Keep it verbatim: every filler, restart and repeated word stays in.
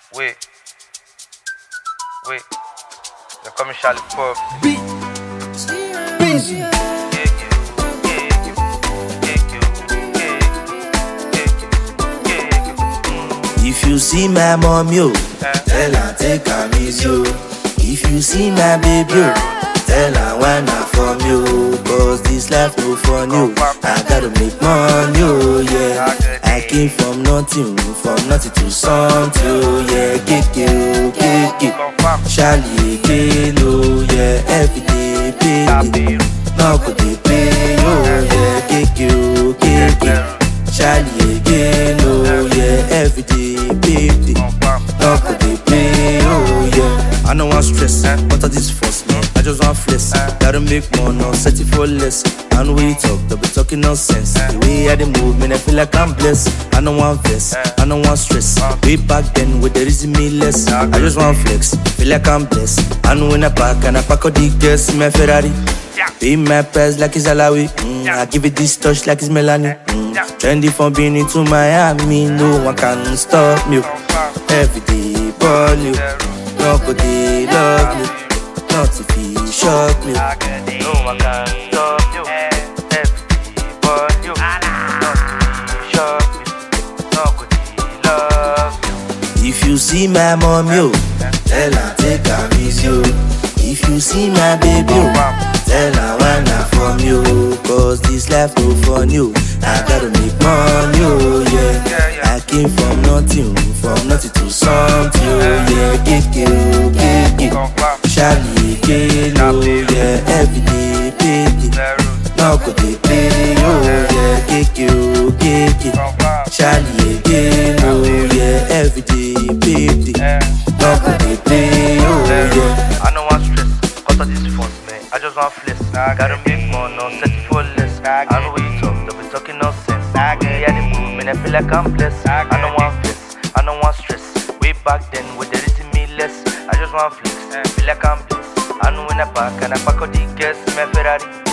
Wait. Wait. They're coming Charlie Pop. Beat. Busy. If you see my mom, yo, tell her take her miss you. If you see my baby, yo, tell her why not from you. Cause this life no fun, yo. I gotta make money, oh yeah. I came from nothing, from nothing to something, oh yeah. Keke, keke, Charlie again, oh yeah. Every day, baby, now could they pay, oh yeah. Keke, keke, Charlie again, oh yeah. Every day, baby, now could they pay, oh yeah. I don't want stress, what are these force, man? I just want flex, gotta make more, no set it for less. And we talk, they'll be talking nonsense. The way I dey move, man, I feel like I'm blessed. I don't want vest, I don't want stress. Way back then, with the reason me less. I just want flex, feel like I'm blessed. And when I pack, and I pack all the girls in my Ferrari. Pay my price like it's Alawi. Mm, I give it this touch like it's Melanie. Mm, trendy from Benin to Miami, no one can stop me. Every day, ball you. Nobody love you. Not if he shock me. No one can stop you. Every but you. Not if he shock me. Nobody love you. If you see my mom, yo, tell her take her miss you. If you see my baby, yo, tell her why not from you. Cause this life no fun, you. I gotta make money, oh yeah. I came from nothing, from nothing to something, oh yeah. Keke, keke, Charlie again, oh yeah. Every day, baby, now could they pay, oh yeah. Keke, keke, Charlie again, oh yeah. Every day, baby, now could they pay, oh yeah. I don't want stress, cause of this force, man. I just want flex. Gotta make more, no set it for less. I know what you talk, they'll be talking nonsense. Yeah, the movement, I feel like I'm blessed. I don't want flex, I don't want stress. Way back then, with the reason me less. I just want flex, feel like I'm blessed. I know when I pack, and I pack all the girls in my Ferrari.